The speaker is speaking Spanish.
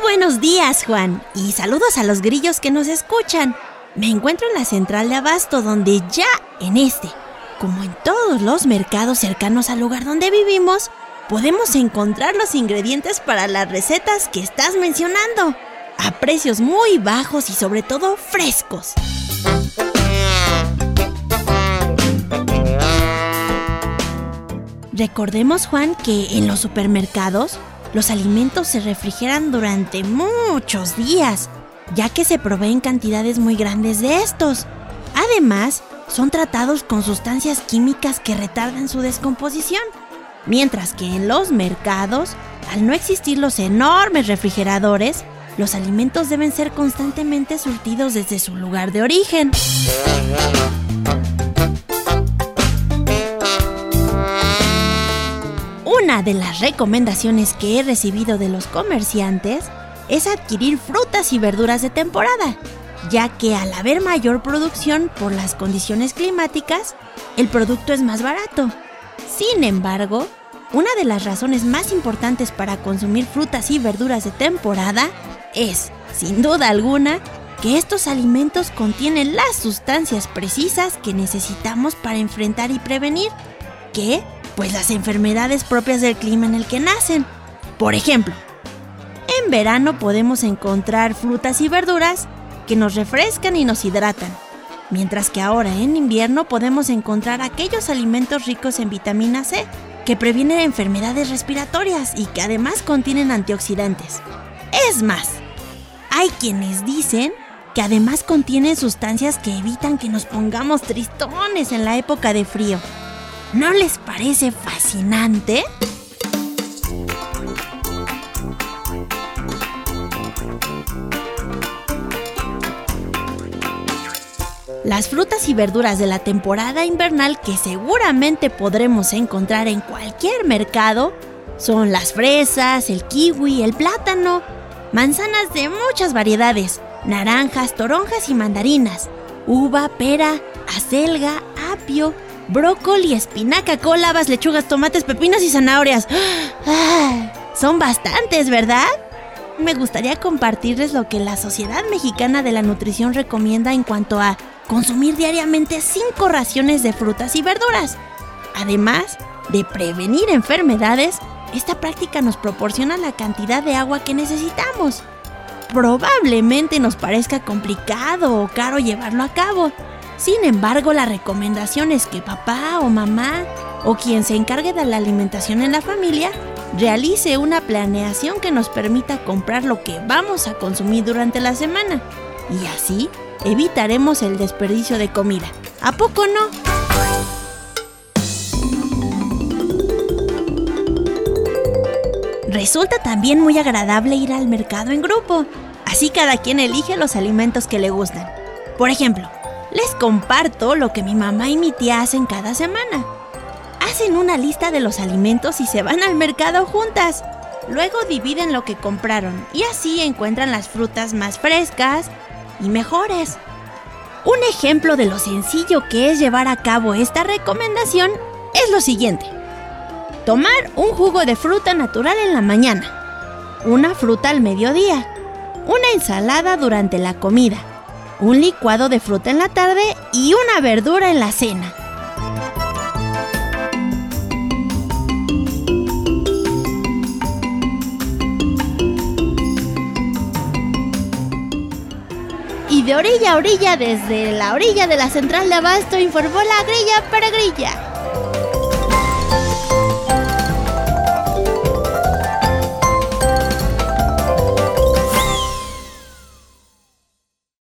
buenos días, Juan, y saludos a los grillos que nos escuchan. Me encuentro en la central de abasto, donde ya en como en todos los mercados cercanos al lugar donde vivimos, podemos encontrar los ingredientes para las recetas que estás mencionando, a precios muy bajos y sobre todo frescos. Recordemos, Juan, que en los supermercados los alimentos se refrigeran durante muchos días, ya que se proveen cantidades muy grandes de estos. Además, son tratados con sustancias químicas que retardan su descomposición, mientras que en los mercados, al no existir los enormes refrigeradores, los alimentos deben ser constantemente surtidos desde su lugar de origen. Una de las recomendaciones que he recibido de los comerciantes es adquirir frutas y verduras de temporada, ya que al haber mayor producción por las condiciones climáticas, el producto es más barato. Sin embargo, una de las razones más importantes para consumir frutas y verduras de temporada es, sin duda alguna, que estos alimentos contienen las sustancias precisas que necesitamos para enfrentar y prevenir, pues las enfermedades propias del clima en el que nacen. Por ejemplo, en verano podemos encontrar frutas y verduras que nos refrescan y nos hidratan, mientras que ahora en invierno podemos encontrar aquellos alimentos ricos en vitamina C, que previenen enfermedades respiratorias y que además contienen antioxidantes. Es más, hay quienes dicen que además contienen sustancias que evitan que nos pongamos tristones en la época de frío. ¿No les parece fascinante? Las frutas y verduras de la temporada invernal que seguramente podremos encontrar en cualquier mercado son las fresas, el kiwi, el plátano, manzanas de muchas variedades, naranjas, toronjas y mandarinas, uva, pera, acelga, apio, brócoli, espinaca, col, habas, lechugas, tomates, pepinos y zanahorias. Son bastantes, ¿verdad? Me gustaría compartirles lo que la Sociedad Mexicana de la Nutrición recomienda en cuanto a consumir diariamente 5 raciones de frutas y verduras. Además de prevenir enfermedades, esta práctica nos proporciona la cantidad de agua que necesitamos. Probablemente nos parezca complicado o caro llevarlo a cabo. Sin embargo, la recomendación es que papá o mamá o quien se encargue de la alimentación en la familia realice una planeación que nos permita comprar lo que vamos a consumir durante la semana. Y así evitaremos el desperdicio de comida. ¿A poco no? Resulta también muy agradable ir al mercado en grupo. Así cada quien elige los alimentos que le gustan. Por ejemplo, les comparto lo que mi mamá y mi tía hacen cada semana. Hacen una lista de los alimentos y se van al mercado juntas. Luego dividen lo que compraron y así encuentran las frutas más frescas y mejores. Un ejemplo de lo sencillo que es llevar a cabo esta recomendación es lo siguiente: tomar un jugo de fruta natural en la mañana, una fruta al mediodía, una ensalada durante la comida, un licuado de fruta en la tarde y una verdura en la cena. Y de orilla a orilla, desde la orilla de la central de abasto, informó la Grilla para Grilla.